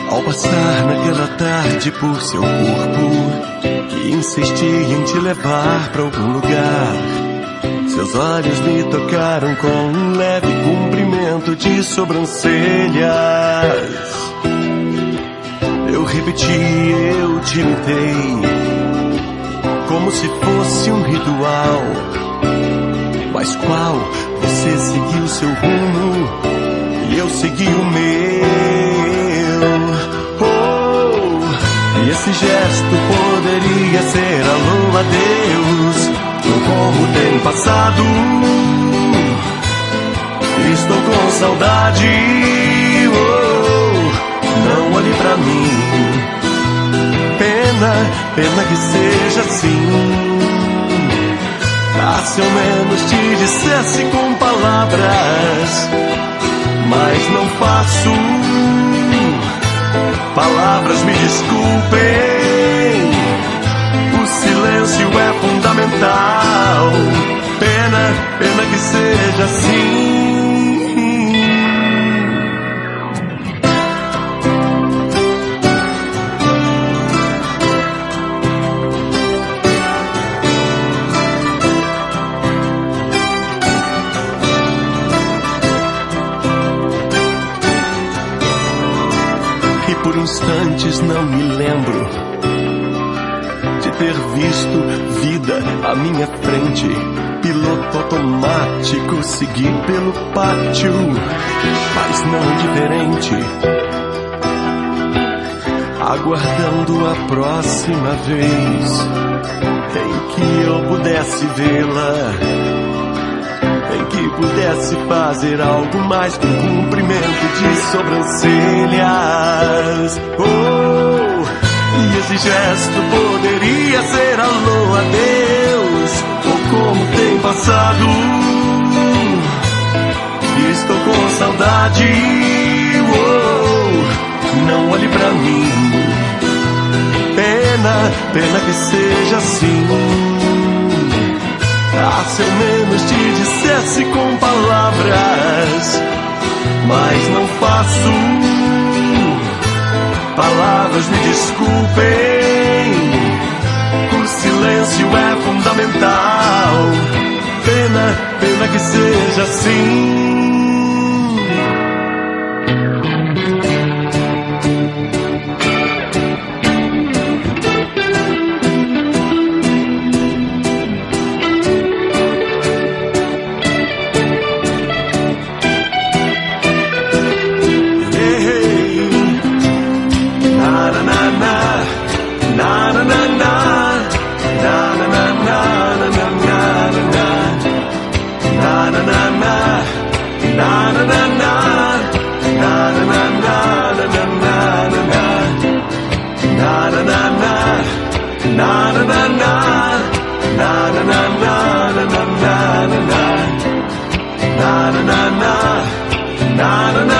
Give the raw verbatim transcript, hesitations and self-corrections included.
Ao passar naquela tarde por seu corpo, que insistia em te levar pra algum lugar, seus olhos me tocaram com um leve cumprimento de sobrancelhas. Eu repeti, eu te imitei, como se fosse um ritual. Mas qual? Você seguiu seu rumo e eu segui o meu. Oh, e esse gesto poderia ser alô, adeus. Como tem passado, estou com saudade. Oh, não olhe pra mim. Pena, pena que seja assim. Ah, se ao menos te dissesse com palavras, mas não faço. Palavras me desculpem, o silêncio é fundamental. Pena, pena que seja assim. E por instantes não me lembro de ter visto vida à minha frente. Piloto automático, segui pelo pátio, mas não diferente, aguardando a próxima vez em que eu pudesse vê-la, em que pudesse fazer algo mais que um cumprimento de sobrancelhas. Oh, e esse gesto poderia ser alô, adeus, ou como tem passado. Estou com saudade. Oh, não olhe pra mim. Pena, pena que seja assim. Ah, se eu menos te dissesse com palavras, mas não faço. Palavras me desculpem, o silêncio é fundamental. Pena, pena que seja assim. Na na na